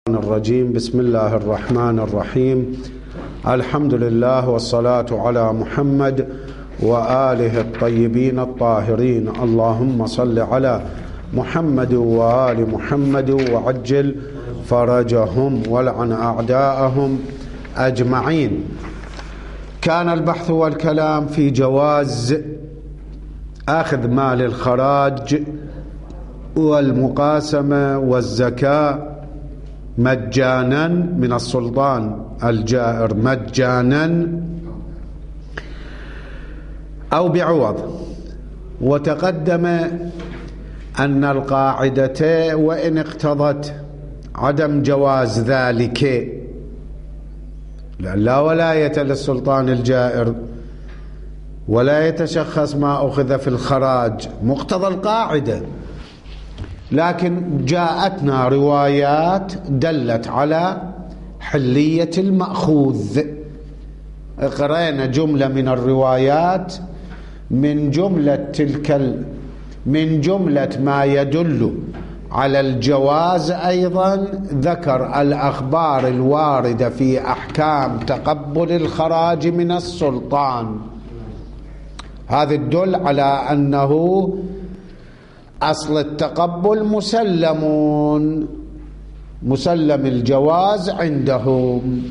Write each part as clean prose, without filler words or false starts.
الرجيم. بسم الله الرحمن الرحيم. الحمد لله والصلاة على محمد وآله الطيبين الطاهرين. اللهم صل على محمد وآل محمد وعجل فرجهم والعن أعداءهم أجمعين. كان البحث والكلام في جواز أخذ مال الخراج والمقاسمة والزكاة مجانا من السلطان الجائر، مجانا أو بعوض. وتقدم أن القاعدة وإن اقتضت عدم جواز ذلك، لا ولاية للسلطان الجائر ولا يتشخص ما أخذ في الخراج مقتضى القاعدة، لكن جاءتنا روايات دلت على حلية المأخوذ. قرأنا جملة من الروايات من جملة ما يدل على الجواز. أيضا ذكر الأخبار الواردة في أحكام تقبل الخراج من السلطان، هذا الدل على أنه أصل التقبل مسلم الجواز عندهم.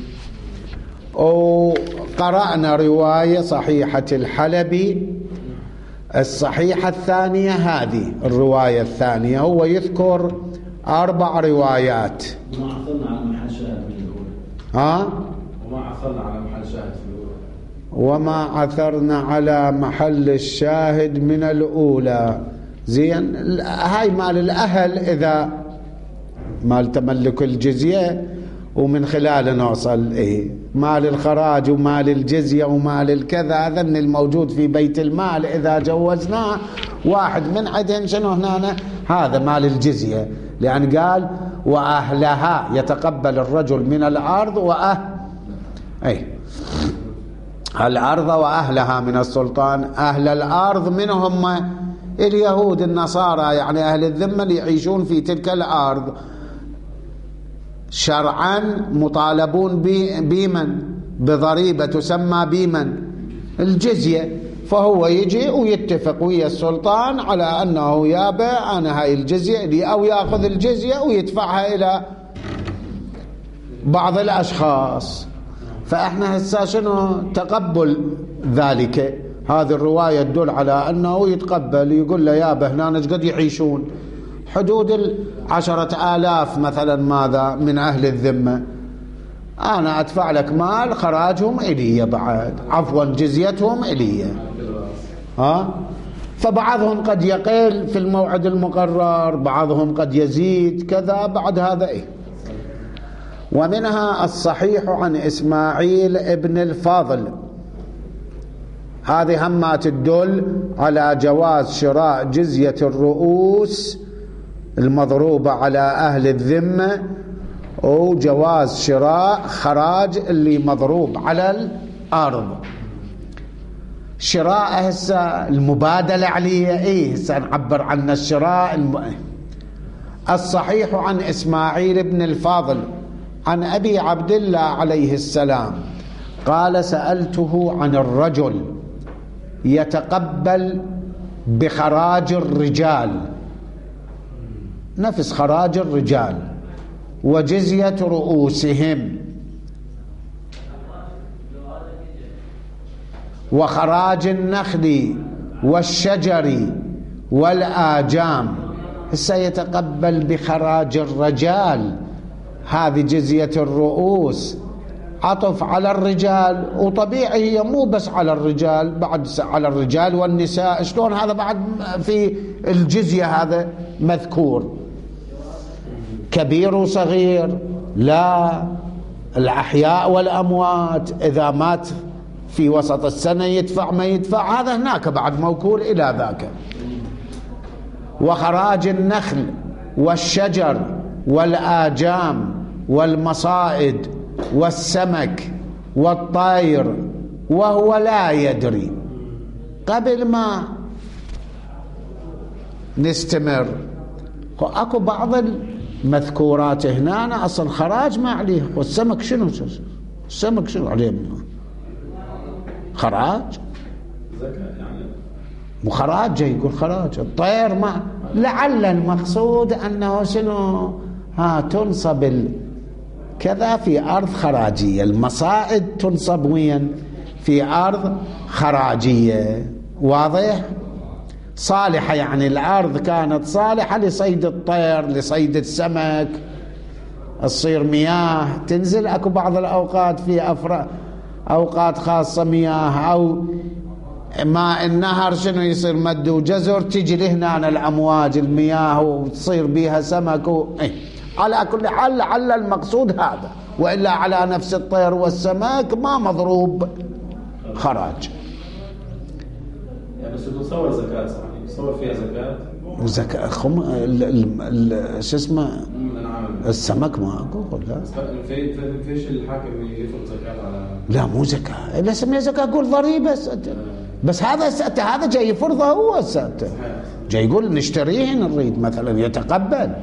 وقرأنا رواية صحيحة الحلبي الصحيحة الثانية، هذه الرواية الثانية هو يذكر 4 روايات. وما عثرنا على محل شاهد من الأولى. وما عثرنا على محل شاهد في الأولى. وما عثرنا على محل الشاهد من الأولى. زين، هاي مال الأهل إذا مال تملك الجزية، ومن خلاله نوصل مال الخراج ومال الجزية ومال الكذا، هذا الموجود في بيت المال إذا جوزناه واحد من عدن شنو هنا، هذا مال الجزية، لأن قال وأهلها يتقبل الرجل من الأرض الأرض وأهلها من السلطان. أهل الأرض منهم اليهود النصارى، يعني أهل الذمة اللي يعيشون في تلك الأرض، شرعا مطالبون بمن؟ بضريبة تسمى بمن؟ الجزية. فهو يجي ويتفق ويا السلطان على أنه يابع أنا هاي الجزية لي، أو يأخذ الجزية ويدفعها إلى بعض الأشخاص. فإحنا هسه شنو تقبل ذلك؟ هذه الرواية تدل على أنه يتقبل، يقول له يابا هنا قد يعيشون حدود 10,000 مثلا ماذا من أهل الذمة، أنا أدفع لك مال خراجهم إلي، بعد عفوا جزيتهم إلي. فبعضهم قد يقل في الموعد المقرر، بعضهم قد يزيد كذا بعد هذا ومنها الصحيح عن إسماعيل ابن الفاضل، هذه هم تدل على جواز شراء جزية الرؤوس المضروبة على أهل الذمة، وجواز شراء خراج اللي مضروب على الأرض. شراء هسه المبادلة عليه هسه نعبر عن الشراء الصحيح عن إسماعيل بن الفاضل عن أبي عبد الله عليه السلام قال سألته عن الرجل يتقبل بخراج الرجال، نفس خراج الرجال وجزية رؤوسهم وخراج النخل والشجر والآجام، سيتقبل بخراج الرجال، هذه جزية الرؤوس عطف على الرجال، وطبيعي هي مو بس على الرجال، بعد على الرجال والنساء. شلون هذا بعد في الجزية هذا مذكور كبير وصغير؟ لا، الأحياء والأموات، إذا مات في وسط السنة يدفع ما يدفع، هذا هناك بعد موكول إلى ذاك. وخراج النخل والشجر والآجام والمصائد والسمك والطير وهو لا يدري. قبل ما نستمر، اكو بعض مذكورات هنا أنا أصل خراج ما عليه. والسمك شنو؟ السمك شنو عليه منه؟ خراج يعني مو خراج، جاي يقول خراج. الطير ما لعل المقصود أنه شنو تنصب كذا في أرض خراجية. المصائد تنصب وين؟ في أرض خراجية. واضح؟ صالحة يعني الأرض كانت صالحة لصيد الطير، لصيد السمك، تصير مياه تنزل. أكو بعض الأوقات في أوقات خاصة مياه أو ماء النهر شنو يصير مد وجزر، تجي لهنا الأمواج المياه وتصير بيها سمك على كل حال لعل المقصود هذا، وإلا على نفس الطير والسمك ما مضروب خراج. يعني بس تصور زكاة صحيح، تصور فيها زكاة وزكاة شو اسمه السمك ما أقول لا فيش الحاكم يفرض زكاة على لا مو زكاة، لا سميها زكاة أقول ضريبة بس هذا جاي يفرضها هو جاي يقول نشتريه نريد مثلا يتقبل.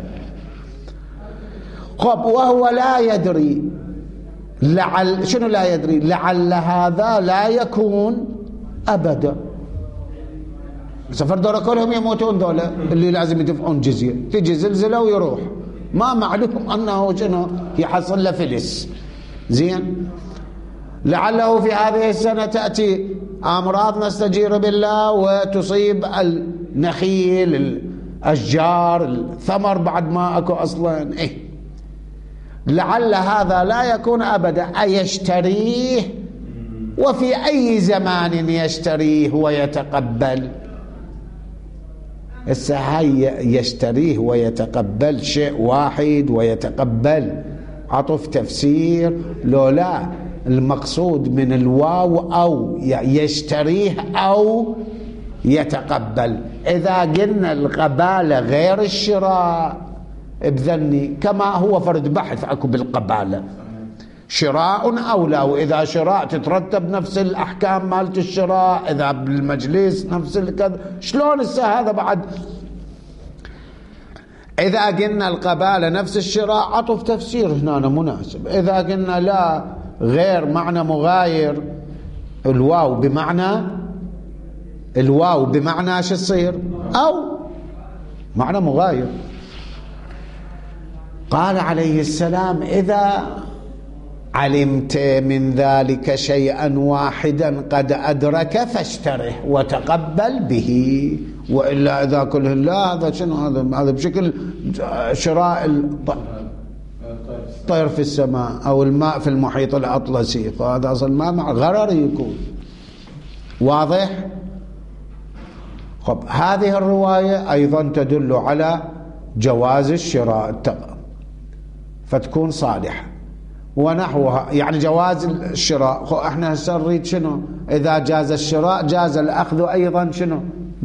خب وهو لا يدري لعل شنو لا يدري؟ لعل هذا لا يكون أبدا. سفر دولة كلهم يموتون دولة اللي لازم يدفعون جزية، تجي زلزلة ويروح ما معلوم أنه شنو يحصل له فلس. زين لعله في هذه السنة تأتي أمراض نستجير بالله وتصيب النخيل الأشجار الثمر بعد ما أكو أصلا لعل هذا لا يكون أبدا. أيشتريه؟ وفي أي زمان يشتريه ويتقبل؟ يشتريه ويتقبل شيء واحد ويتقبل عطف تفسير لو لا المقصود من الواو أو يشتريه أو يتقبل. إذا قلنا القبالة غير الشراء بذني كما هو فرد بحث أكو بالقبالة شراء أو لا، وإذا شراء تترتب نفس الأحكام مالت الشراء، إذا بالمجلس نفس الكذا. شلون هذا بعد؟ إذا قلنا القبالة نفس الشراء عطف تفسير هنا مناسب. إذا قلنا لا غير معنى مغاير الواو بمعنى شو تصير؟ أو معنى مغاير. قال عليه السلام إذا علمت من ذلك شيئا واحدا قد أدرك فاشتره وتقبل به، وإلا إذا كله لا هذا شنو هذا بشكل شراء الطير في السماء أو الماء في المحيط الأطلسي، فهذا أصلا ما مع غرر يكون. واضح؟ خب هذه الرواية أيضا تدل على جواز الشراء فتكون صالحة ونحوها، يعني جواز الشراء. احنا هسه نريد شنو؟ إذا جاز الشراء جاز الأخذ أيضا شنو؟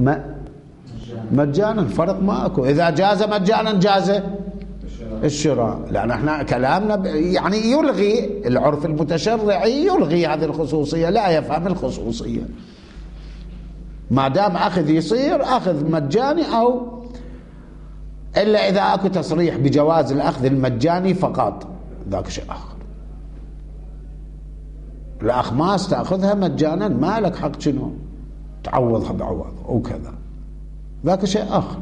مجانا، فرق ما أكو. إذا جاز مجانا جاز الشراء، لأن احنا كلامنا يعني يلغي العرف المتشرعي، يلغي هذه الخصوصية، لا يفهم الخصوصية. ما دام أخذ يصير أخذ مجاني أو إلا إذا أكو تصريح بجواز الأخذ المجاني فقط، ذاك شيء آخر. الأخماس تأخذها مجانا ما لك حق شنو تعوضها بعوض وكذا، ذاك شيء آخر.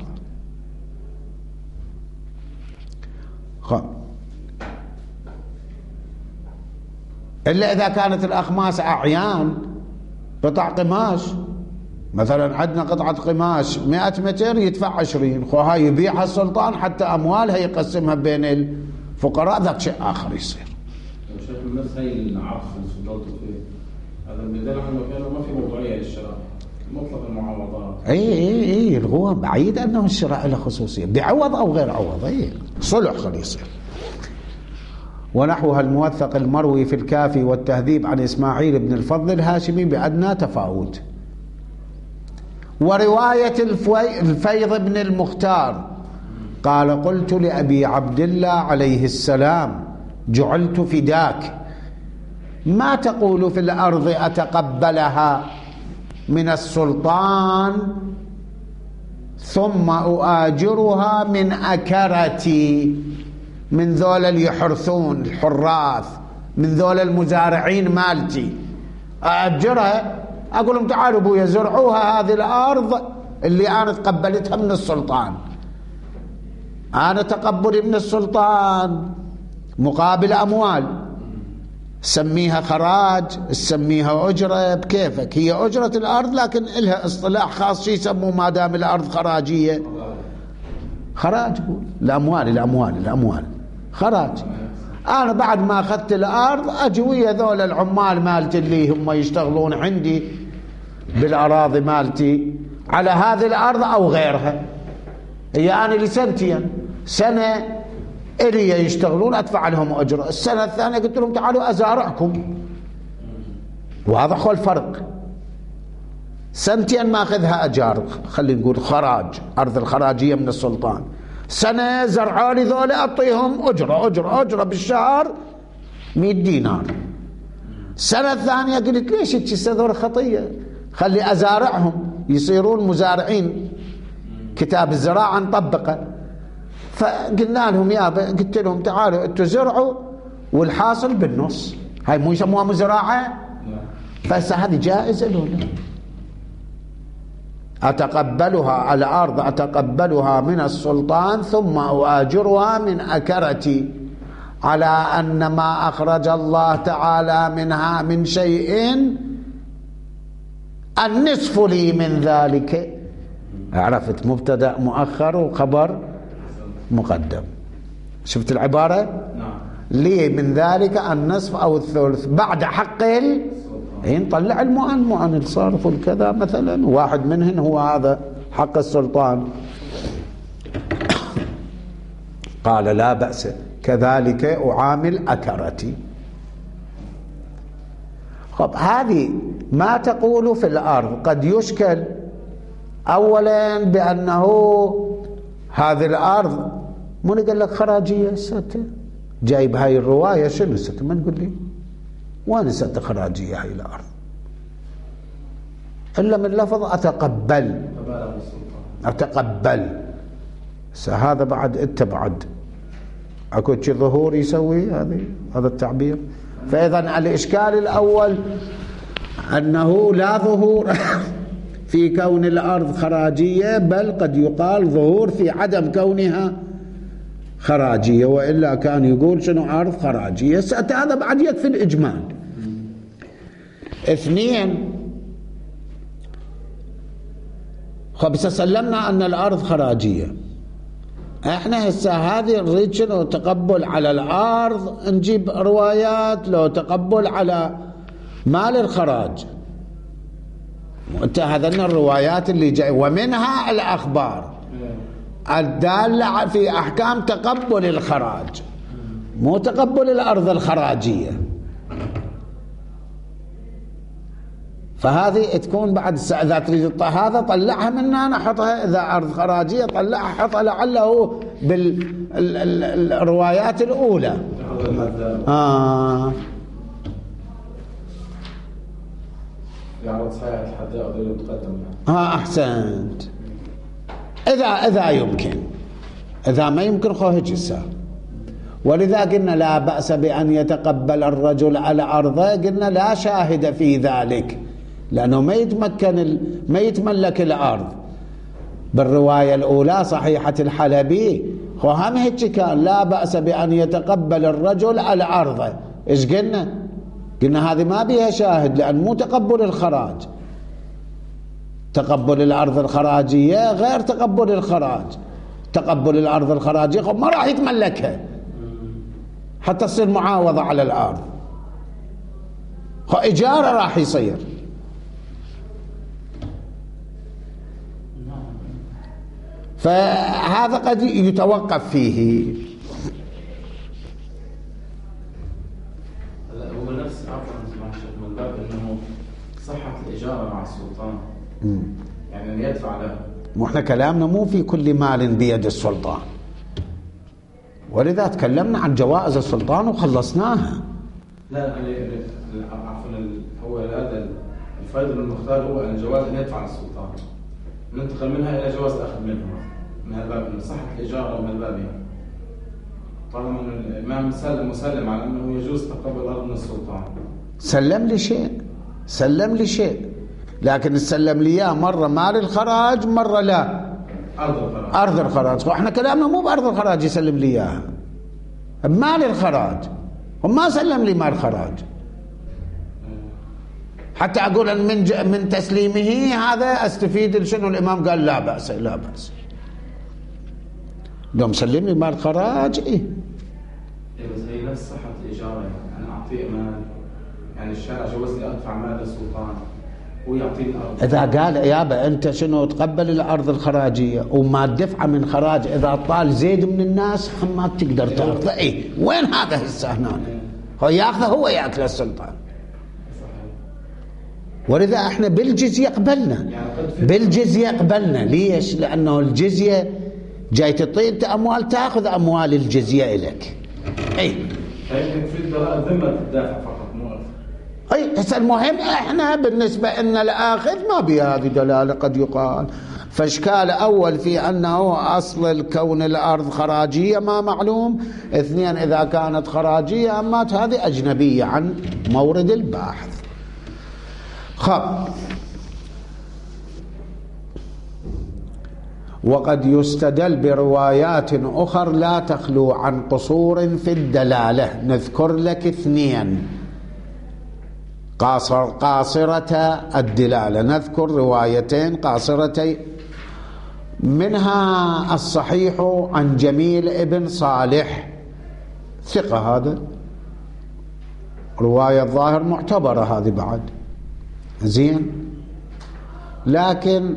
إلا إذا كانت الأخماس أعيان، قطع قماش مثلا، عندنا قطعة قماش 100 متر يدفع 20، هاي يبيعها السلطان حتى أموالها يقسمها بين الفقراء، ذاك شيء آخر يصير. شيخ الناس هاي العرف اللي فضلتوا فيه هذا الميدان احنا كانوا ما في موضوعية للشراء، مطلق المعاوضات. اي الغوة بعيد أنه الشراء له خصوصية بعوض أو غير عوض، صلح خلي يصير. ونحوها الموثق المروي في الكافي والتهذيب عن إسماعيل بن الفضل الهاشمي بأدنى تفاوت. ورواية الفيض بن المختار قال قلت لأبي عبد الله عليه السلام جعلت فداك، ما تقول في الأرض أتقبلها من السلطان ثم أؤاجرها من أكرتي؟ من ذول اللي يحرثون الحراث، من ذول المزارعين مالتي، أأجرها أقول لهم تعالوا أبويا زرعوها هذه الأرض اللي أنا تقبلتها من السلطان. أنا تقبلي من السلطان مقابل أموال، سميها خراج، سميها أجرة بكيفك، هي أجرة الأرض لكن إلها اصطلاح خاص يسموه ما دام الأرض خراجية. خراج الأموال خراج. أنا بعد ما أخذت الأرض أجي ويا ذول العمال مالتي اللي هم يشتغلون عندي بالأراضي مالتي على هذه الأرض أو غيرها، هي أنا لسنتين، سنة إلي يشتغلون أدفع لهم أجرة، السنة الثانية قلت لهم تعالوا أزارعكم. واضح هو الفرق؟ سنتين ما أخذها أجار، خلينا نقول خراج، أرض الخراجية من السلطان، سنة زرعوني ذولي أعطيهم أجرة بالشهر 100 دينار. السنة الثانية قلت ليش هذول خطية، خلي أزارعهم يصيرون مزارعين، كتاب الزراعة نطبقه. فقلنا لهم قلت لهم تعالوا انتوا زرعوا والحاصل بالنص، هاي مو يسموها مزراعة؟ فهسه هذه جائزة لولا أتقبلها الأرض، أتقبلها من السلطان ثم أؤاجرها من أكرتي على أن ما أخرج الله تعالى منها من شيء النصف لي من ذلك. عرفت؟ مبتدأ مؤخر وخبر مقدم. شفت العبارة؟ نعم. لي من ذلك النصف أو الثلث بعد حق نطلع المؤن الصارف الكذا مثلا، واحد منهن هو هذا حق السلطان. قال لا بأس كذلك أعامل أكرتي. خب هذه ما تقول في الأرض قد يشكل أولا بأنه هذه الأرض مو قال لك خراجية، ستة جايب هاي الرواية شنو ستة؟ ما تقول لي وين ستة خراجية هاي الأرض إلا من لفظ أتقبل. هذا بعد بعد أكو شي ظهور يسوي هذا التعبير. فإذا الإشكال الأول أنه لا ظهور في كون الأرض خراجية، بل قد يقال ظهور في عدم كونها خراجية، وإلا كان يقول شنو أرض خراجية. هذا بعد يكفي الإجمال. اثنين، خبس سلمنا أن الأرض خراجية، احنا هسه هذه نريد شنو؟ تقبل على الأرض، نجيب روايات لو تقبل على مال الخراج. انتهذنا الروايات اللي جاي ومنها الأخبار الدالة في أحكام تقبل الخراج، مو تقبل الأرض الخراجية. فهذه تكون بعد إذا تريد هذا طلعها منا نحطها، إذا أرض خراجية طلعها حطها لعله بالروايات الأولى. أحسنت. إذا يمكن، إذا ما يمكن هجسة. ولذا قلنا لا بأس بأن يتقبل الرجل على أرضه، قلنا لا شاهد في ذلك لأنه ما يتملك الأرض. بالرواية الأولى صحيحة الحلبي هم هيك كان لا بأس بأن يتقبل الرجل على أرضه. إيش قلنا؟ قلنا هذه ما بيها شاهد لأن مو تقبل الخراج. تقبل الأرض الخراجية غير تقبل الخراج. تقبل الأرض الخراجية ما راح يتملكها حتى تصير معاوضة على الأرض، إجارة راح يصير. فهذا قد يتوقف فيه. هو نفس من باب انه صحة الإجارة مع السلطان، يعني أن يدفع له. واحنا كلامنا مو في كل مال بيد السلطان، ولذا تكلمنا عن جوائز السلطان وخلصناها. لا عفوا، هو هذا الفائدة المختار هو أن الجواز أن يدفع للسلطان، ننتقل منها إلى جواز الأخذ منها من الباب، من صحة الإجارة ومن الباب. طالما الإمام مسلم على أنه يجوز تقبل الأرض من السلطان، سلم لي شيء، لكن سلم لي إياه مرة مال الخراج، مرة لا أرض الخراج. وإحنا كلامنا مو بأرض الخراج يسلم لي إياها، بمال الخراج، وما سلم لي مال الخراج حتى أقول أن من تسليمه هذا أستفيد شنو. الإمام قال لا بأس. لو مسلم لي مال الخراج بس هي نفس صحة الإجارة، يعني أنا أعطيه مال، يعني الشارع جوز لي أدفع مال للسلطان ويعطيني الأرض. إذا قال يابا أنت شنو تقبل الأرض الخراجية وما تدفع من خراج، إذا طال زيد من الناس ما تقدر تأخذه. وين هذا هسه هنا؟ هو يأخذه، هو يأكل السلطان. ولذا احنا بالجزية قبلنا. ليش؟ لأنه الجزية جاي تعطي انت أموال، تأخذ أموال الجزية إليك. فيمكن في الضرائب ذمة تدافع فقط مو أكثر. هسه المهم احنا بالنسبة إن الآخذ ما بهذه دلالة قد يقال. فاشكال أول في أنه أصل الكون الأرض خراجية ما معلوم. 2 إذا كانت خراجية أمات هذه أجنبية عن مورد الباحث. وقد يستدل بروايات أخر لا تخلو عن قصور في الدلالة. نذكر لك 2 قاصرة الدلالة، نذكر روايتين قاصرتين، منها الصحيح عن جميل ابن صالح، ثقة، هذا رواية الظاهر معتبرة هذه بعد زين. لكن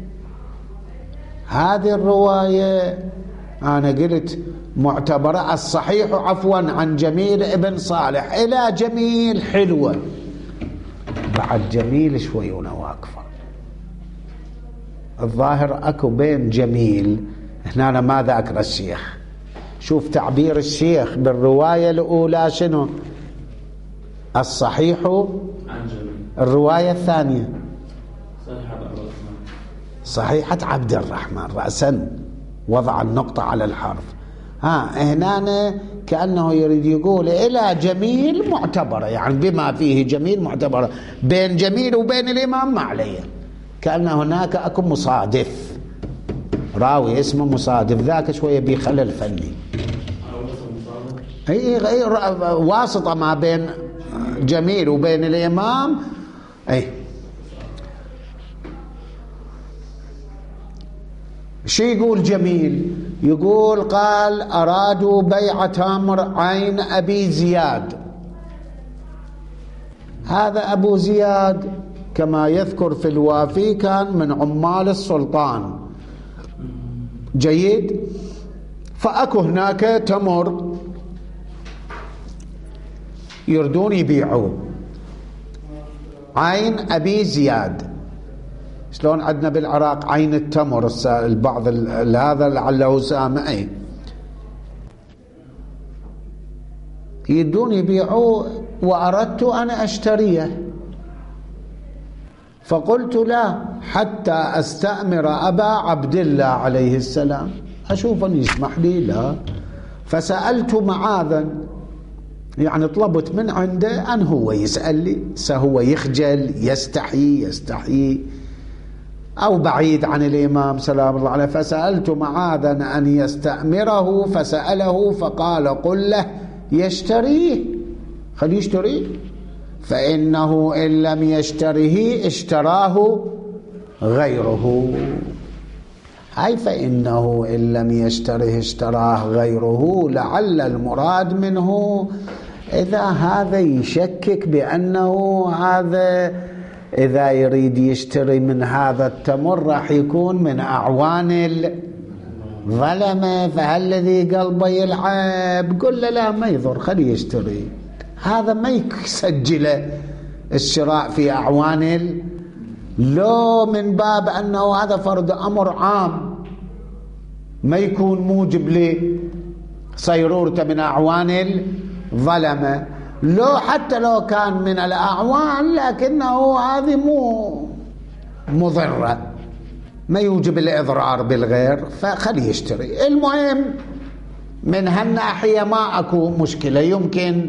هذه الرواية أنا قلت معتبرة، الصحيح عفوا عن جميل ابن صالح إلى جميل حلوة، بعد جميل شوي واقفة. الظاهر أكو بين جميل هنا. أنا ما ذاكر الشيخ، شوف تعبير الشيخ بالرواية الأولى شنو؟ الصحيح عن جميل. الرواية الثانية صحيحة عبد الرحمن رأسا، وضع النقطة على الحرف. هنا كأنه يريد يقول إلى جميل معتبرة، يعني بما فيه جميل معتبرة، بين جميل وبين الإمام ما عليه. كأن هناك أكو مصادف، راوي اسمه مصادف، ذاك شوية بخلل فني. أي واسطة ما بين جميل وبين الإمام. شو يقول جميل؟ يقول قال أرادوا بيع تمر عين أبي زياد. هذا أبو زياد كما يذكر في الوافي كان من عمال السلطان، جيد. فأكو هناك تمر يردون يبيعوه، عين أبي زياد. شلون عندنا بالعراق عين التمر، البعض هذا لعله سامعي، يدون يبيعوه، وأردت أنا أشتريه، فقلت لا حتى أستأمر أبا عبد الله عليه السلام، أشوف أن يسمح لي. لا، فسألت معاذا، يعني طلبت من عنده أن هو يسأل لي، سهو يخجل يستحيي أو بعيد عن الإمام سلام الله عليه. فسألت معاذا أن يستأمره، فسأله فقال قل له يشتريه، خليه يشتريه، فإنه إن لم يشتره اشتراه غيره. فإنه إن لم يشتره اشتراه غيره، لعل المراد منه إذا هذا يشكك بأنه هذا إذا يريد يشتري من هذا التمر راح يكون من أعوان الظلمة، فهالذي قلبه يلعب. قل له لا، ما يضر، خليه يشتري، هذا ما يسجل الشراء في أعوان لو من باب أنه هذا فرض أمر عام، ما يكون موجب لصيرورته من أعوان الظلمة. لو حتى لو كان من الأعوان، لكنه هذه مو مضرة، ما يوجب الإضرار بالغير، فخليه يشتري. المهم من هالناحية ما أكو مشكلة، يمكن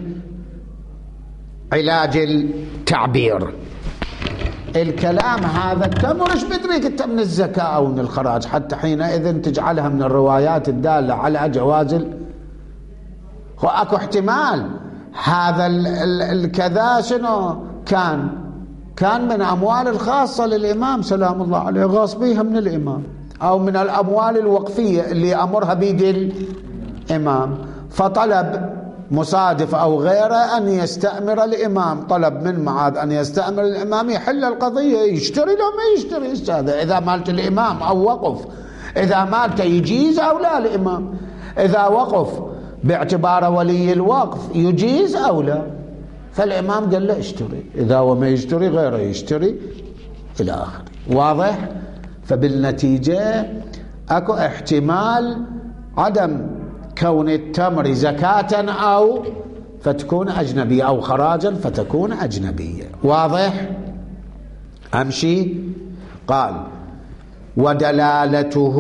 علاج التعبير. الكلام هذا التمر ايش بدريك انت من الزكاة او من الخراج، حتى حينئذ تجعلها من الروايات الدالة على جواز اكو احتمال هذا الكذا شنو كان من اموال الخاصة للامام سلام الله عليه، غاصبيها من الامام، او من الاموال الوقفية اللي امرها بيد الامام، فطلب مصادف أو غيره أن يستأمر الإمام، طلب من معاذ أن يستأمر الإمام يحل القضية، يشتري لو ما يشتري هذا إذا مالت الإمام أو وقف، إذا مالت يجيز أو لا الإمام، إذا وقف باعتبار ولي الوقف يجيز أو لا، فالإمام قال له اشتري، إذا وما يشتري غيره يشتري إلى آخره. واضح؟ فبالنتيجة أكو احتمال عدم كون التمر زكاة أو فتكون أجنبية، أو خراجا فتكون أجنبية. واضح؟ أمشي. قال ودلالته،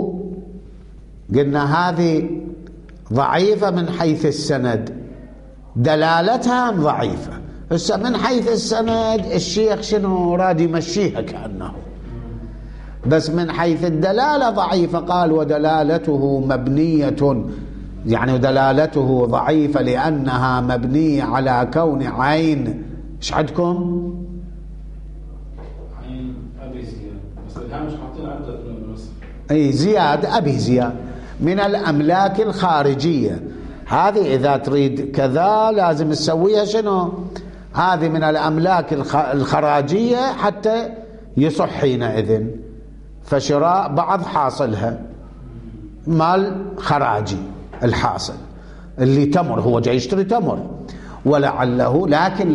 قلنا هذه ضعيفة من حيث السند، دلالتها ضعيفة. هسه من حيث السند الشيخ شنو راد يمشيها كأنه، بس من حيث الدلالة ضعيفة. قال ودلالته مبنية، يعني دلالته ضعيفة لأنها مبنية على كون عين، ايش عندكم؟ عين أبي زياد، بس الهامش حاطين عدة من النص. اي زياد، أبي زياد من الأملاك الخارجية، هذه إذا تريد كذا لازم تسويها شنو؟ هذه من الأملاك الخراجية حتى يصح حينئذ، فشراء بعض حاصلها مال خراجي الحاصل اللي تمر، هو جاي يشتري تمر، ولعله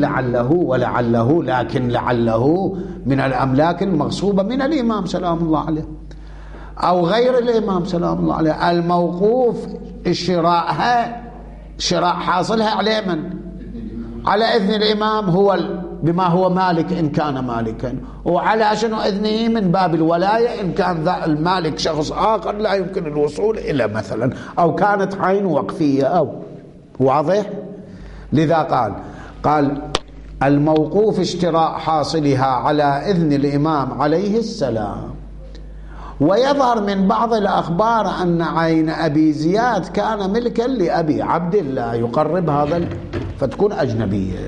لعله من الأملاك المغصوبة من الإمام سلام الله عليه أو غير الإمام سلام الله عليه، الموقوف شراء حاصلها على من؟ على إذن الإمام هو بما هو مالك إن كان مالكا، وعلى شنو إذنه من باب الولاية إن كان ذا المالك شخص آخر لا يمكن الوصول إلى مثلا، أو كانت عين وقفية أو. واضح؟ لذا قال الموقوف اشتراء حاصلها على إذن الإمام عليه السلام. ويظهر من بعض الأخبار أن عين أبي زياد كان ملكا لأبي عبد الله، يقرب هذا فتكون أجنبية.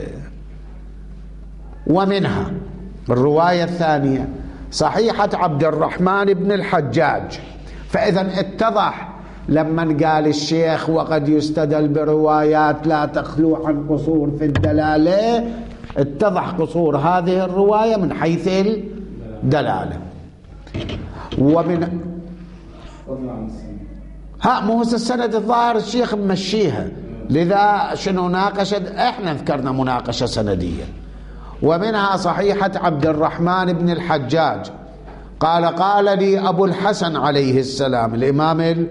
ومنها الرواية الثانية صحيحة عبد الرحمن بن الحجاج. فإذا اتضح لما قال الشيخ وقد يستدل بروايات لا تخلو عن قصور في الدلالة، اتضح قصور هذه الرواية من حيث الدلالة. ومن مو السند الظاهر الشيخ ممشيها، لذا شنو ناقشت، احنا ذكرنا مناقشة سندية. ومنها صحيحة عبد الرحمن بن الحجاج قال لي أبو الحسن عليه السلام، الإمام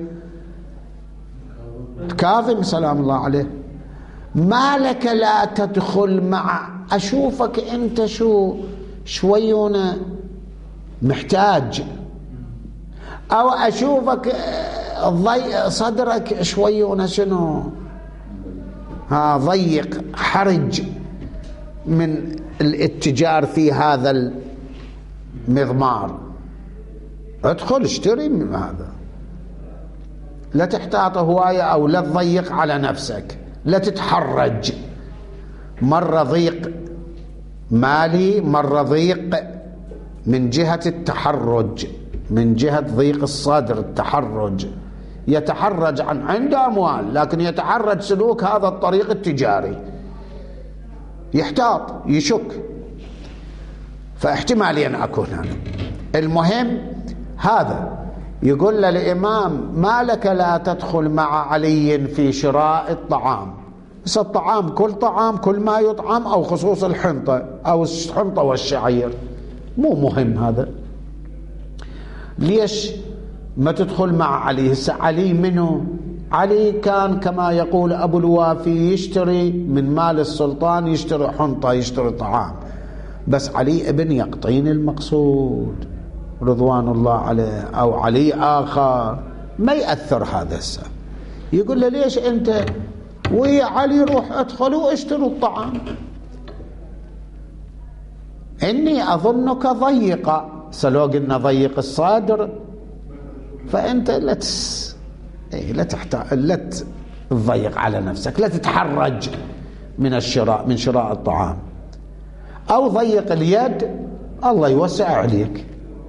الكاظم سلام الله عليه، ما لك لا تدخل مع، أشوفك أنت شويون محتاج، أو أشوفك صدرك شويون شنو ضيق حرج من الاتجار في هذا المضمار، ادخل اشتري من هذا، لا تحتاط هواية أو لا تضيق على نفسك، لا تتحرج، مرة ضيق مالي، مرة ضيق من جهة التحرج، من جهة ضيق الصدر، التحرج، يتحرج عنده أموال لكن يتحرج سلوك هذا الطريق التجاري، يحتاط يشك، فاحتمالين أكون هنا. المهم هذا يقول للإمام ما لك لا تدخل مع علي في شراء الطعام، بس الطعام كل طعام كل ما يطعم، أو خصوص الحنطة أو الحنطة والشعير، مو مهم هذا، ليش ما تدخل مع علي؟ هسه علي منه؟ علي كان كما يقول أبو الوافي يشتري من مال السلطان، يشتري حنطة، يشتري طعام، بس علي ابن يقطين المقصود رضوان الله عليه، أو علي آخر، ما يأثر هذا هسه. يقول له ليش أنت ويا علي روح ادخلوا واشتروا الطعام، إني أظنك ضيقة. سلو قلنا ضيق الصدر، فأنت لا تضيق على نفسك، لا تتحرج من شراء الطعام، أو ضيق اليد الله يوسع عليك.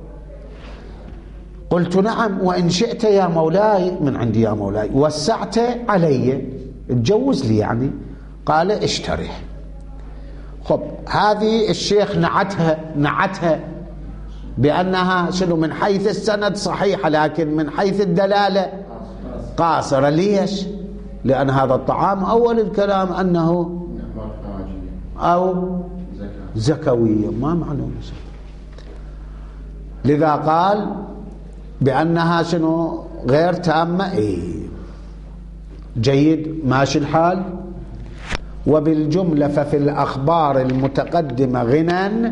قلت نعم، وإن شئت يا مولاي، من عندي يا مولاي، وسعت علي، اتجوز لي يعني. قال اشتري. خب هذه الشيخ نعتها بأنها شنو من حيث السند صحيحة، لكن من حيث الدلالة قاصرة. ليش؟ لأن هذا الطعام أول الكلام أنه أو زكوية، ما معلوم. لذا قال بأنها شنو غير تامة. جيد، ماشي الحال. وبالجملة ففي الأخبار المتقدمة غنى،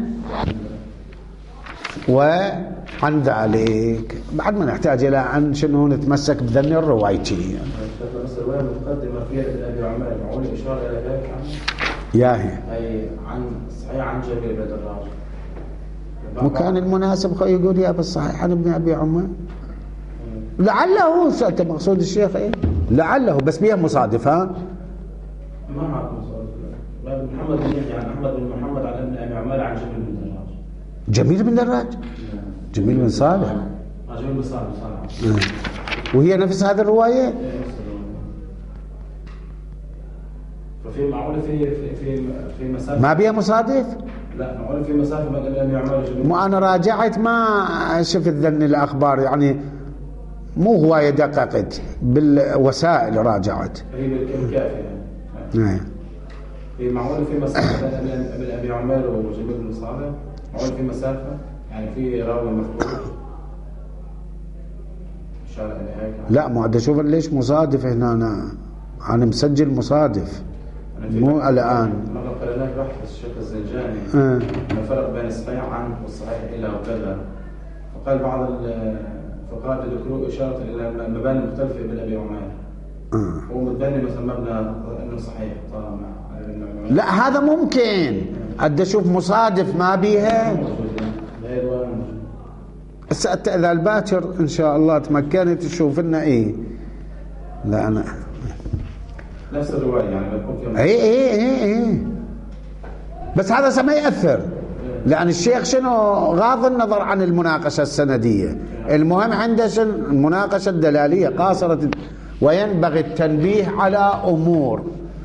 وعن ذلك بعد ما نحتاج إلى أن شنو نتمسك بذن الروايتي. بس الرواية المتقدمة فيها أبي عمار معقول إشارة إلى ذلك ياهي أي صحيح عن جابر بن دراج. وكان المناسب يقول يا بالصحيح عن ابن أبي عمار، لعله سألت مقصود الشيخ لعله، بس بيها مصادف. ها ما عاد مصادف. محمد بن يحيى عن أحمد بن محمد عن ابن أبي عمار عن جابر بن دراج. جميل بن دراج، جميل بن صالح. جميل بن صالح. وهي نفس هذه الرواية. ففي معقولة في مسافة ما بيها مصادف. لا معقولة في مسافة ما قبل أن يعمل جميل. مو أنا راجعت ما شفت ذن الأخبار، يعني مو هواية دققت بالوسائل، راجعت. هي بالكافية. في معقولة في مسافة قبل أبي عمار وجميل بن صالح، معقولة في مسافة يعني في راوي مفتوح. لا ما عاد اشوف ليش مصادف هنا. انا مسجل مصادف مو الان. مرة قرأناك بحث الشيخ الزنجاني الفرق بين الصحيح عنه والصحيح إلى وكذا، فقال بعض الفقهاء ذكروا إشارة إلى المباني المختلفة ابن أبي عمار. هو متبني مثلا مبنى إنه صحيح طالما. لا هذا ممكن عاد اشوف مصادف ما بيها. إذا الباكر إن شاء الله تمكنت تشوف لنا لا أنا نفس الرواية يعني بيكون فيها بس هذا ما يأثر، لأن الشيخ شنو غاض النظر عن المناقشة السندية. المهم عنده المناقشة الدلالية قاصرة. وينبغي التنبيه على أمور.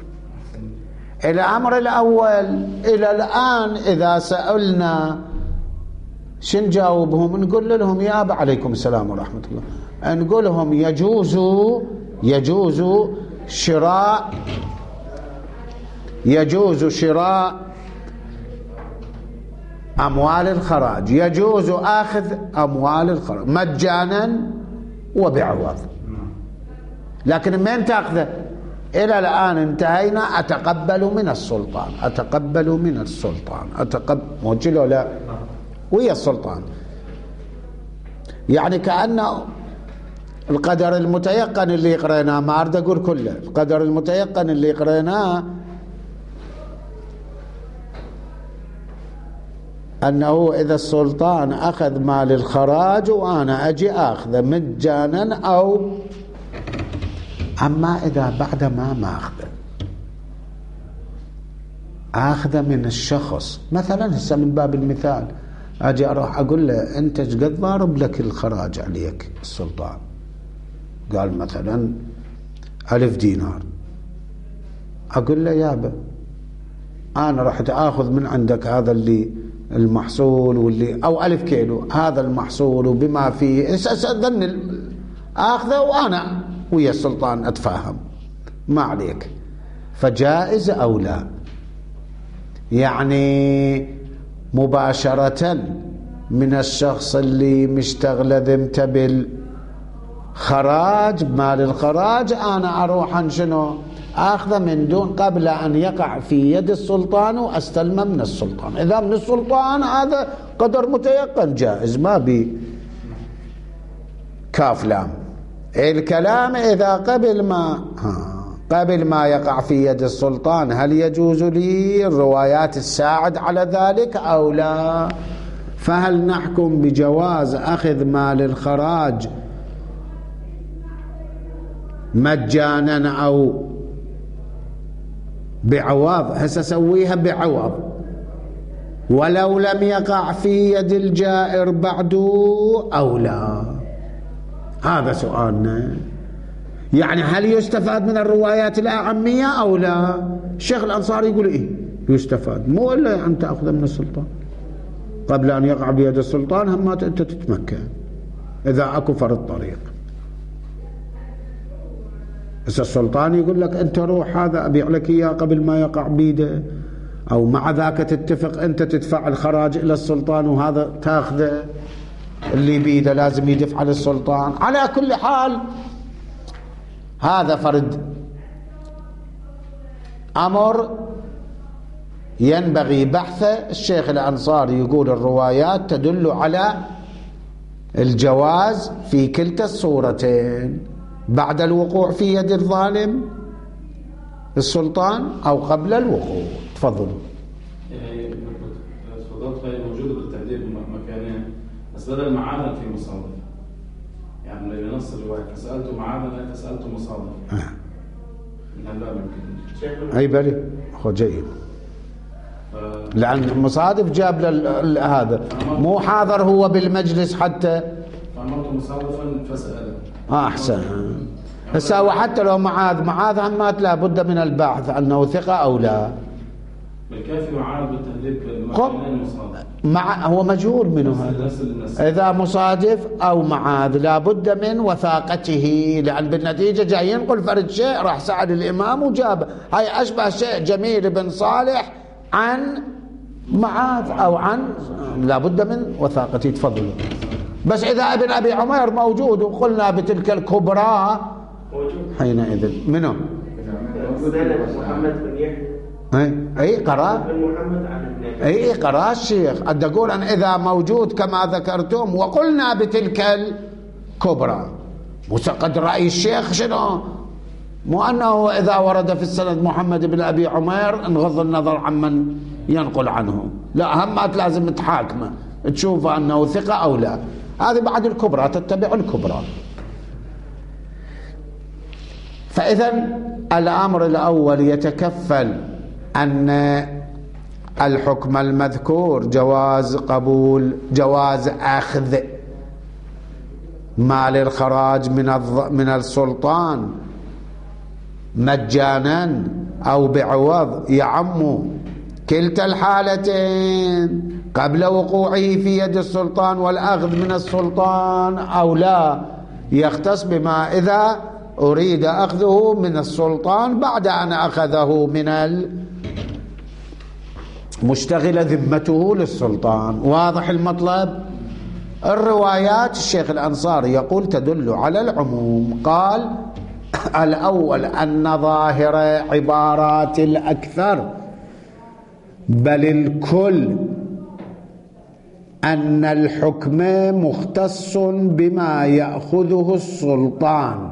الأمر الأول، إلى الآن إذا سألنا شن جاوبهم؟ نقول لهم يا أبا عليكم السلام ورحمة الله، نقول لهم يجوز شراء أموال الخراج، يجوز أخذ أموال الخراج مجانا وبعوض. لكن من تأخذه؟ إلى الآن انتهينا أتقبل من السلطان، موجه لا ويا السلطان، يعني كأنه القدر المتيقن اللي قريناه، ما أريد أقول كله، القدر المتيقن اللي قريناه أنه إذا السلطان أخذ مال الخراج وأنا أجي أخذه مجانا أو، أما إذا بعد ما أخذه من الشخص، مثلا هسه من باب المثال أجي أروح أقول له أنت قد ضارب لك الخراج عليك السلطان، قال مثلا 1000 دينار، أقول له يابا أنا رحت أخذ من عندك هذا اللي المحصول واللي أو 1000 كيلو، هذا المحصول وبما فيه ظن أخذه وأنا ويا السلطان أتفاهم، ما عليك. فجائز أو لا؟ يعني مباشرة من الشخص اللي مشتغل ذمت بالخراج مال الخراج أنا أروح شنو أخذه من دون قبل أن يقع في يد السلطان وأستلمه من السلطان. إذا من السلطان هذا قدر متيقن جائز، ما بي كاف لام. الكلام إذا قبل ما يقع في يد السلطان هل يجوز لي الروايات الساعد على ذلك أو لا؟ فهل نحكم بجواز أخذ مال الخراج مجانا أو بعوض؟ هسه سويها بعوض ولو لم يقع في يد الجائر بعد أو لا؟ هذا سؤالنا. يعني هل يستفاد من الروايات الأعمية أو لا؟ الشيخ الأنصاري يقول إيه يستفاد، مو إلا أن تأخذ من السلطان قبل أن يقع بيد السلطان، هم أنت تتمكن إذا أكو فرض طريق. بس السلطان يقول لك أنت روح هذا أبيع لك إياه قبل ما يقع بيده، أو مع ذاك تتفق أنت تدفع الخراج إلى السلطان وهذا تأخذه، اللي بيده لازم يدفع للسلطان. على كل حال هذا فرد أمر ينبغي بحثه. الشيخ الأنصاري يقول الروايات تدل على الجواز في كلتا الصورتين، بعد الوقوع في يد الظالم السلطان أو قبل الوقوع. تفضلوا. يعني صدقت موجودة بالتهديد مكانين، بس بدل معاذا في مصادر، يعني من نص الرواية فسألت معاذا لا فسألت مصادر. من هالباب يمكن. أي بلي أخو جيد. لأن مصادف جاب هذا مو حاضر هو بالمجلس حتى. فأمرت مصادفا فسأله. أحسن. هسه وحتى لو معاذ همات لا بد من البحث أنه ثقة أو لا. بالكافي معاذ بالتهذيب بالمكانين مصادف. هو مجهول منه هذا. إذا مصادف أو معاذ لا بد من وثاقته، لأن بالنتيجة جاي ينقل فرد شيء راح سأل الإمام وجاب. هاي أشبه شيء جميل بن صالح عن معاذ أو عن، لا بد من وثاقته. تفضلوا. بس إذا ابن أبي عمير موجود وقلنا بتلك الكبرى حينئذ منه محمد بن يحيى اي قرأ اي قرأ الشيخ أد أقول أن إذا موجود كما ذكرتم وقلنا بتلك الكبرى قد رأي الشيخ شنو، مو أنه إذا ورد في السند محمد بن أبي عمير نغض النظر عمن ينقل عنه، لا همات لازم تحاكمه تشوف أنه ثقة أو لا. هذه بعد الكبرى تتبع الكبرى. فإذا الأمر الأول يتكفل أن الحكم المذكور جواز أخذ مال الخراج من السلطان مجانا أو بعوض، يعم كلتا الحالتين قبل وقوعه في يد السلطان والأخذ من السلطان أو لا، يختص بما إذا أريد أخذه من السلطان بعد أن أخذه من المشتغل ذمته للسلطان. واضح المطلب؟ الروايات الشيخ الأنصاري يقول تدل على العموم. قال الأول أن ظاهر عبارات الأكثر بل الكل أن الحكم مختص بما يأخذه السلطان.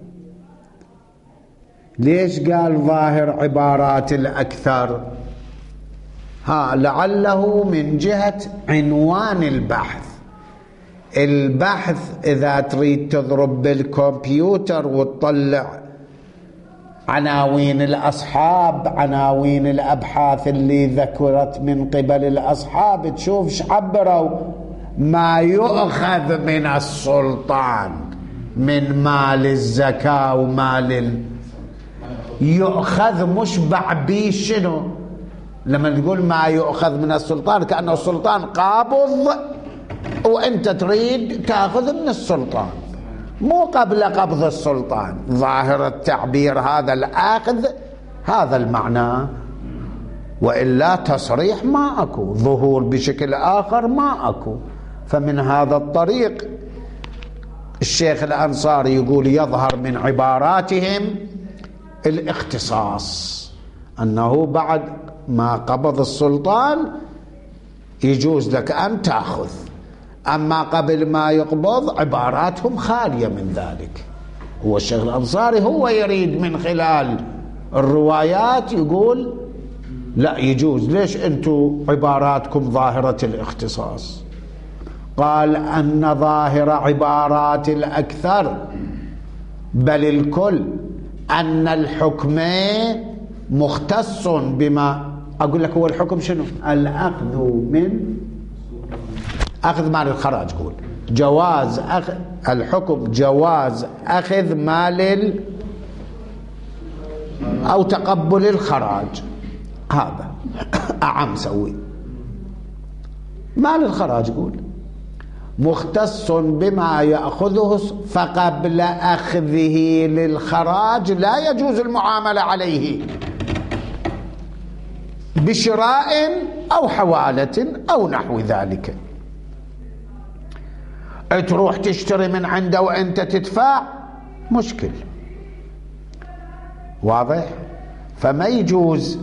ليش قال ظاهر عبارات الأكثر؟ لعله من جهة عنوان البحث إذا تريد تضرب بالكمبيوتر وتطلع عناوين الأصحاب، عناوين الأبحاث اللي ذكرت من قبل الأصحاب، تشوف شعبروا ما يؤخذ من السلطان من مال الزكاة ومال يؤخذ مشبع به. شنو لما نقول ما يؤخذ من السلطان؟ كأنه السلطان قابض وانت تريد تأخذ من السلطان، مو قبل قبض السلطان. ظاهر التعبير هذا الأخذ هذا المعنى، وإلا تصريح ما أكو، ظهور بشكل آخر ما أكو. فمن هذا الطريق الشيخ الأنصاري يقول يظهر من عباراتهم الاختصاص، أنه بعد ما قبض السلطان يجوز لك أن تأخذ، أما قبل ما يقبض عباراتهم خالية من ذلك. هو الشيخ الأنصاري هو يريد من خلال الروايات يقول لا يجوز. ليش أنتم عباراتكم ظاهرة الاختصاص؟ قال أن ظاهر عبارات الأكثر بل الكل أن الحكم مختص بما أقول لك. هو الحكم شنو؟ الأخذ من أخذ مال الخراج. قول جواز الحكم جواز أخذ مال أو تقبل الخراج. هذا أعم سوي مال الخراج. قول مختص بما يأخذه، فقبل أخذه للخراج لا يجوز المعاملة عليه بشراء أو حوالة أو نحو ذلك. تروح تشتري من عنده وأنت تدفع مشكل. واضح؟ فما يجوز.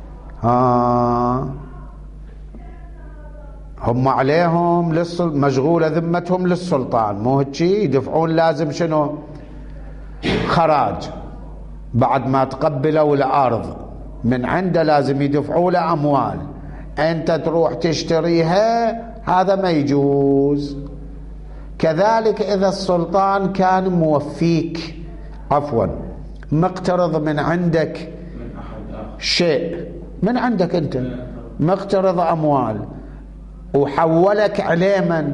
هم عليهم مشغولة ذمتهم للسلطان، مو هيك يدفعون لازم شنو؟ خراج. بعد ما تقبلوا الأرض من عنده لازم يدفعوا له أموال، أنت تروح تشتريها، هذا ما يجوز. كذلك إذا السلطان كان موفيك مقترض من عندك شيء، من عندك أنت مقترض أموال وحولك عليه من؟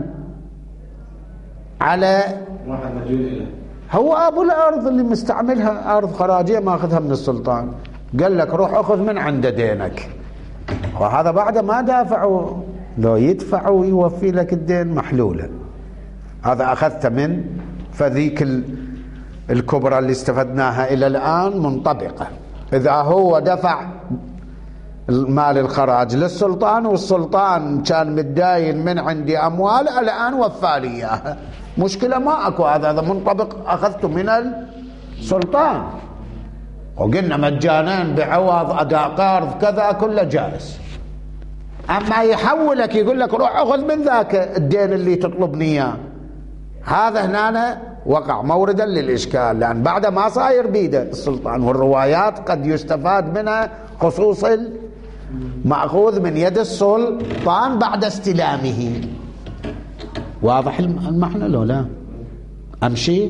على واحد مديون له، هو أبو الأرض اللي مستعملها أرض خراجية ماخذها من السلطان، قال لك روح أخذ من عنده دينك، وهذا بعد ما دافعوا، لو يدفع ويوفي لك الدين محلولة. هذا أخذت من، فذيك الكبرى اللي استفدناها إلى الآن منطبقة. إذا هو دفع مال الخراج للسلطان والسلطان كان متداين من عندي أموال، الآن وفى لي إياها، مشكلة ما أكو. هذا منطبق، أخذته من السلطان وقلنا مجانين بعوض أداء قرض كذا كله جائز. أما يحولك يقول لك روح أخذ من ذاك الدين اللي تطلبني إياه، هذا هنا وقع موردا للإشكال، لأن بعد ما صاير بيده السلطان. والروايات قد يستفاد منها خصوص مأخوذ من يد السلطان بعد استلامه. واضح المعنى لو لا أمشي؟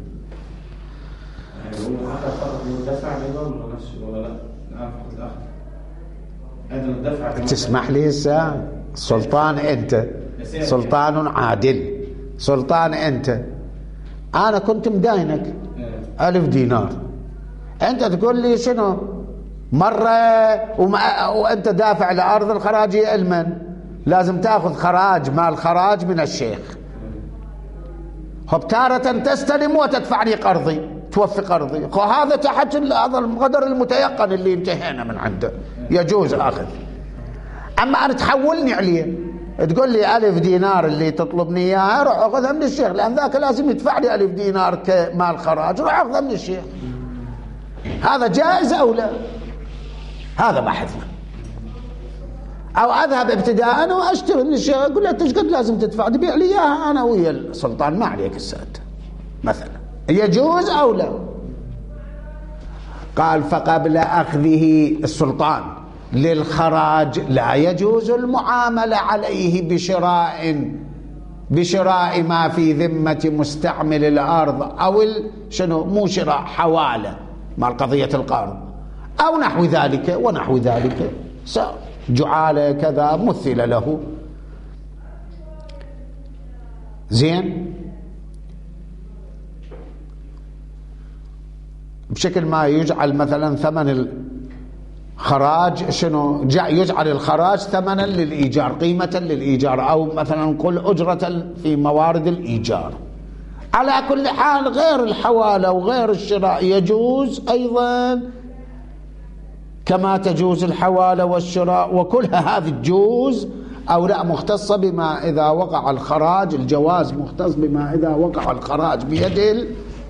تسمح لي هسه؟ السلطان أنت سلطان عادل، سلطان أنت، أنا كنت مداينك 1000 دينار، أنت تقول لي شنو مرة وأنت دافع لأرض الخراجية المن لازم تأخذ خراج، مال خراج من الشيخ. تارة تستلم وتدفع لي قرضي، توفي قرضي، هذا تحت هذا القدر المتيقن اللي انتهينا من عنده، يجوز أخذ. أما أنا تحولني عليه، تقول لي 1000 دينار اللي تطلبني إياها روح أخذها من الشيخ، لأن ذاك لازم يدفع لي 1000 دينار كمال خراج، روح أخذها من الشيخ. هذا جائز أو لا؟ هذا بحثنا. أو أذهب ابتداء وأشتري من الشيخ، أقول له ايش قد لازم تدفع، تبيع لي إياها أنا ويا السلطان، ما عليك السادة مثلا، يجوز أو لا؟ قال فقبل أخذه السلطان للخراج لا يجوز المعاملة عليه بشراء ما في ذمة مستعمل الأرض أو شنو، مو شراء، حوالة مع قضية القرض أو نحو ذلك ونحو ذلك، جعالة كذا مثل له. زين، بشكل ما يجعل مثلا ثمن الخراج شنو، يجعل الخراج ثمنا للإيجار، قيمة للإيجار، أو مثلا نقول أجرة في موارد الإيجار. على كل حال غير الحوالة وغير الشراء يجوز أيضا، كما تجوز الحوالة والشراء وكلها هذه تجوز أو لا، مختصة بما إذا وقع الخراج، الجواز مختص بما إذا وقع الخراج بيد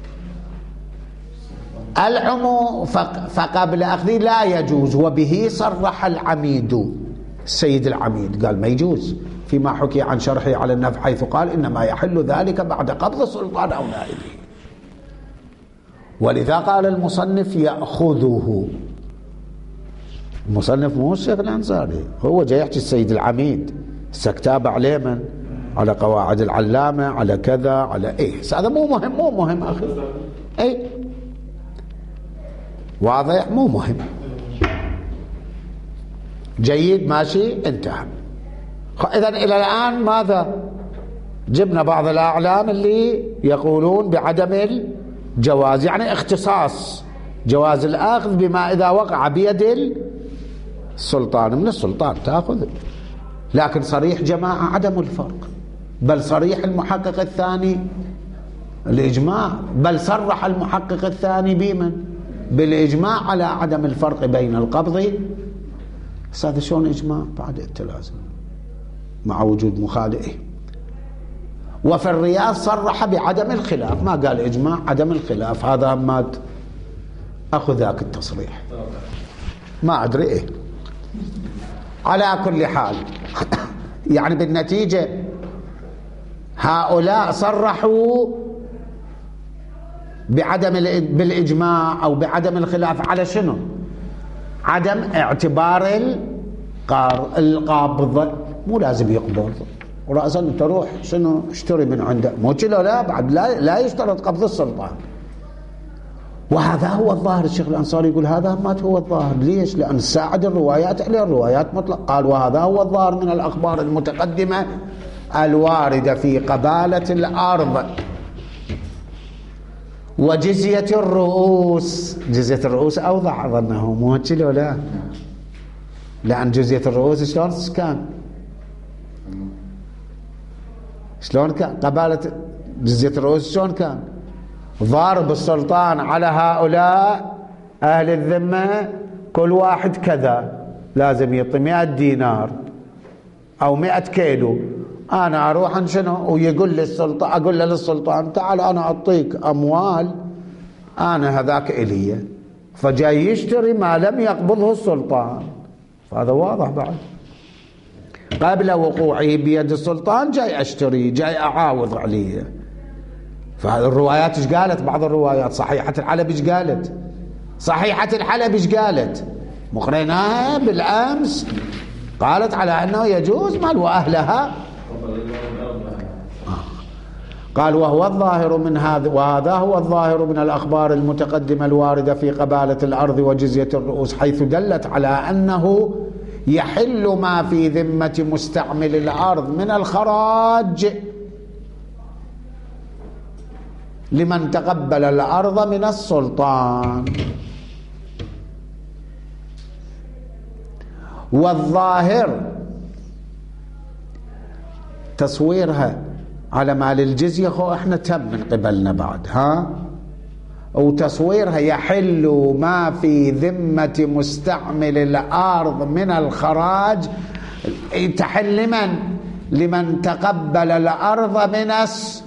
العمو. فقبل أخذه لا يجوز. وبه صرح العميد، السيد العميد قال ما يجوز فيما حكي عن شرحه على النفع، حيث قال إنما يحل ذلك بعد قبض السلطان أو نائبه. ولذا قال المصنف يأخذه. المصنف مو الشيخ الأنصاري، هو جاي يحكي السيد العميد، كتاب عليه من على قواعد العلامة على كذا على ايه. هذا مو مهم اخي، اي واضح، مو مهم. جيد، ماشي، انتهى. اذا الى الان ماذا جبنا؟ بعض الاعلام اللي يقولون بعدم الجواز، يعني اختصاص جواز الاخذ بما اذا وقع بيد السلطان، من السلطان تاخذ. لكن صريح جماعة عدم الفرق، بل صريح المحقق الثاني الإجماع، بل صرح المحقق الثاني بمن؟ بالإجماع على عدم الفرق بين القبض. هذا شلون إجماع بعد التلازم مع وجود مخالفه؟ وفي الرياض صرح بعدم الخلاف، ما قال إجماع، عدم الخلاف. هذا ما أخذ ذاك التصريح، ما أدري إيه. على كل حال يعني بالنتيجة هؤلاء صرحوا بعدم بالإجماع أو بعدم الخلاف على شنو؟ عدم اعتبار القابض. مو لازم يقبض، ورأسا تروح شنو اشتري من عنده، مو كذا، لا بعد لا يشترط قبض السلطان. وهذا هو الظاهر. الشيخ الأنصاري يقول هذا ما هو الظاهر. ليش؟ لأن ساعد الروايات عليه، الروايات مطلق. قال وهذا هو الظاهر من الأخبار المتقدمة الواردة في قبالة الأرض وجزية الرؤوس. جزية الرؤوس أوضح ظنه، مو كذا، لا، لأن جزية الرؤوس شلون كان قبالة جزية الرؤوس؟ شلون كان ضارب السلطان على هؤلاء أهل الذمة، كل واحد كذا لازم يعطي 100 دينار أو 100 كيلو. أنا أروح عن شنو ويقول للسلطان، أقول للسلطان تعال أنا أعطيك أموال، أنا هذاك إلي، فجاي يشتري ما لم يقبضه السلطان. فهذا واضح بعد قبل وقوعه بيد السلطان، جاي أشتري، جاي أعاوض عليه. فهذه الروايات ايش قالت؟ بعض الروايات صحيحة الحلب ايش قالت؟ صحيحة الحلب ايش قالت؟ مقريناها بالأمس، قالت على أنه يجوز مال وأهلها. قال وهو الظاهر من هذا، وهذا هو الظاهر من الأخبار المتقدمة الواردة في قبالة الأرض وجزية الرؤوس، حيث دلت على أنه يحل ما في ذمة مستعمل الأرض من الخراج لمن تقبل الأرض من السلطان. والظاهر تصويرها على مال الجزية، خو احنا تم من قبلنا بعد، وتصويرها يحل ما في ذمة مستعمل الأرض من الخراج، تحل لمن تقبل الأرض من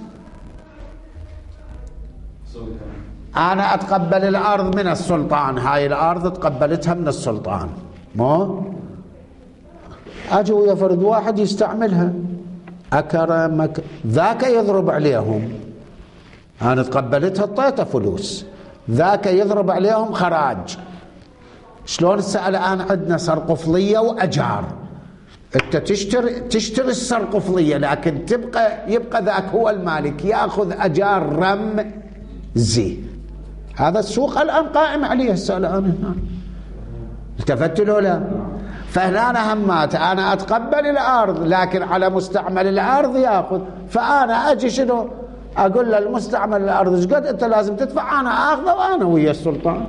أنا أتقبل الأرض من السلطان، هاي الأرض تقبلتها من السلطان، مو أجي ويفرض واحد يستعملها، أكرمك، ذاك يضرب عليهم، أنا تقبلتها اعطيته فلوس، ذاك يضرب عليهم خراج. شلون السأل الآن عندنا سرقفلية وأجار، أنت تشتري السرقفلية، لكن يبقى ذاك هو المالك، يأخذ أجار رمزي. هذا السوق الآن قائم عليه السؤال الآن هنا، التفت له لا؟ فهنا أنا همات، أنا أتقبل الأرض لكن على مستعمل الأرض يأخذ، فأنا أجي شنو أقول للمستعمل الأرض ايش قد أنت لازم تدفع، أنا أخذه وأنا ويا السلطان.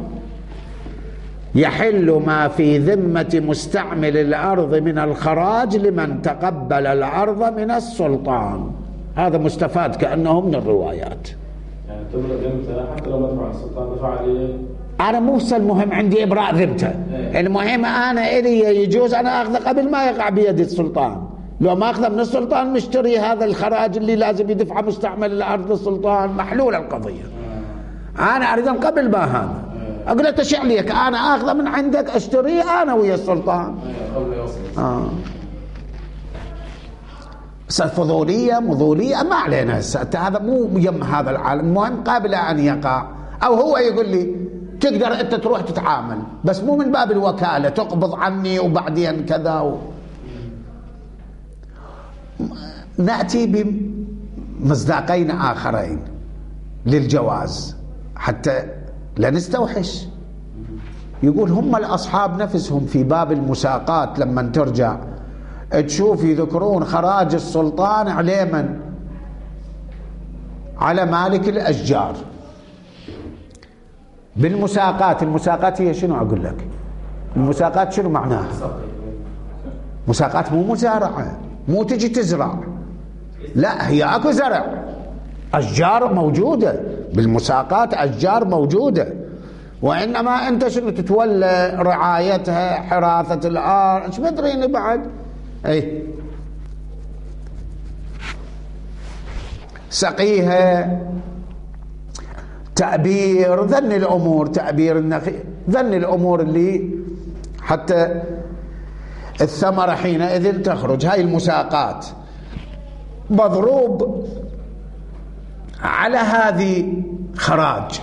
يحل ما في ذمة مستعمل الأرض من الخراج لمن تقبل الأرض من السلطان. هذا مستفاد كأنه من الروايات. يعني تبرأ ذمته حتى لو ما دفع السلطان، دفع عليه، أنا مو المهم عندي إبراء ذمته، المهم أنا إلي يجوز أنا أخذه قبل ما يقع بيد السلطان. لو ما أخذه من السلطان مشتري هذا الخراج اللي لازم يدفع مستعمل الأرض للسلطان، محلول القضية. أنا أريد قبل ما هذا أقول له تشع ليك، أنا أخذه من عندك أشتريه أنا ويا السلطان. فضولية مضولية ما علينا، هذا مو يم هذا العالم. المهم قبل أن يقع أو هو يقول لي تقدر أنت تروح تتعامل، بس مو من باب الوكالة تقبض عني وبعدين كذا نأتي بمصداقين آخرين للجواز حتى لا نستوحش. يقول هم الأصحاب نفسهم في باب المساقات لما ترجع تشوف يذكرون خراج السلطان على من؟ على مالك الأشجار بالمساقات. المساقات هي شنو أقول لك؟ المساقات شنو معناها؟ مساقات مو مزارعة، مو تجي تزرع، لا هي اكو زرع، أشجار موجودة بالمساقات، أشجار موجودة، وإنما أنت شنو تتولى رعايتها، حراثة الأرض، ايش مدريني بعد أي سقيها، تأبير، ذن الأمور، تأبير النخيل، ذن الأمور اللي حتى الثمرة حينئذ تخرج. هاي المساقات مضروب على هذه خراج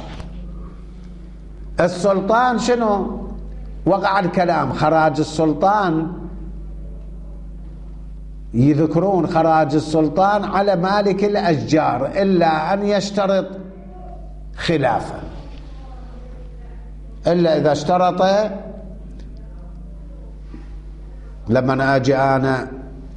السلطان. شنو وقع الكلام؟ خراج السلطان يذكرون خراج السلطان على مالك الأشجار إلا أن يشترط خلافه، إلا إذا اشترط. لما أجي أنا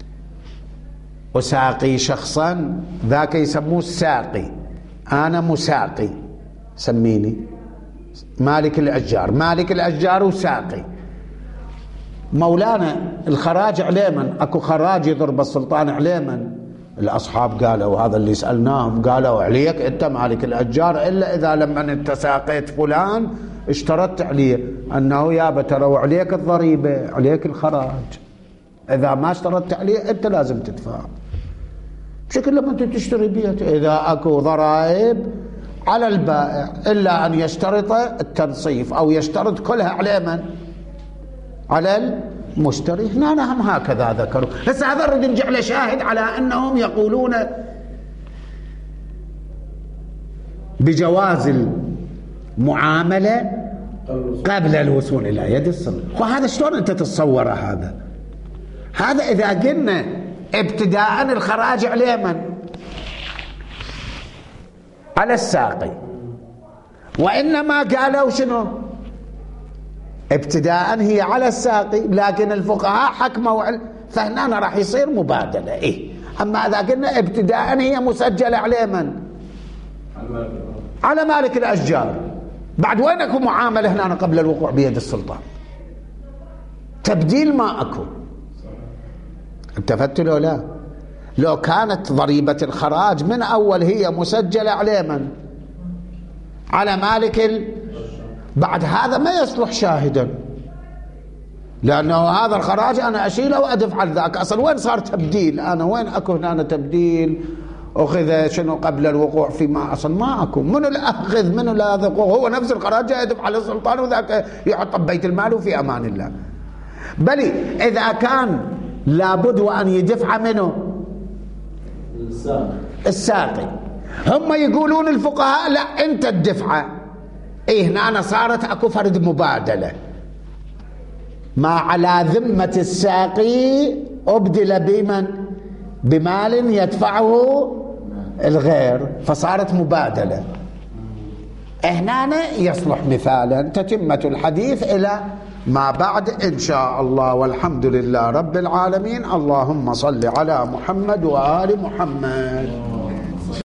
أساقي شخصا ذاك يسموه الساقي، أنا مساقي، سميني مالك الأشجار، مالك الأشجار وساقي. مولانا الخراج عليه من؟ أكو خراج يضرب السلطان عليه من؟ الأصحاب قالوا، هذا اللي سألناهم قالوا عليك أنت مالك الأشجار، إلا إذا لما أنت ساقيت فلان اشترطت عليه أنه يابا ترى عليك الضريبة، عليك الخراج، إذا ما اشترطت عليه أنت لازم تدفع. بشكل لما أنت تشتري بيت إذا أكو ضرائب على البائع إلا أن يشترط التنصيف أو يشترط كلها على من؟ على المشتري. هنا هم هكذا ذكروا. هسه هذا نريد نجعله شاهد على أنهم يقولون بجواز المعاملة قبل الوصول إلى يد السلطان. وهذا شلون أنت تتصوره؟ هذا إذا قلنا ابتداء الخراج عليه من؟ على الساقي، وإنما قالوا شنو؟ ابتداء هي على الساقي، لكن الفقهاء حكموا فهنا راح يصير مبادلة. إيه؟ أما إذا قلنا ابتداء هي مسجلة عليه من؟ على مالك الأشجار، بعد وين أكو معاملة هنا قبل الوقوع بيد السلطان؟ تبديل ما أكو. التفت له؟ لا، لو كانت ضريبة الخراج من أول هي مسجلة عليه من؟ على مالك بعد هذا ما يصلح شاهدا، لأنه هذا الخراج أنا أشيله وأدفع ذاك. أصلا وين صار تبديل؟ أنا وين أكو هنا تبديل أخذ شنو قبل الوقوع فيما أصلا ما أكو. من الأخذ من الأذق؟ هو نفس الخراج يدفع على السلطان وذاك يحط ببيت المال وفي أمان الله. بل إذا كان لابد وأن يدفع منه الساقي، هم يقولون الفقهاء لا أنت الدفعة. إيه هنا صارت أكو فرد مبادلة، ما على ذمة الساقي أبدل بمن؟ بمال يدفعه الغير، فصارت مبادلة. هنا يصلح مثالا تتمة الحديث إلى ما بعد إن شاء الله، والحمد لله رب العالمين. اللهم صل على محمد وآل محمد.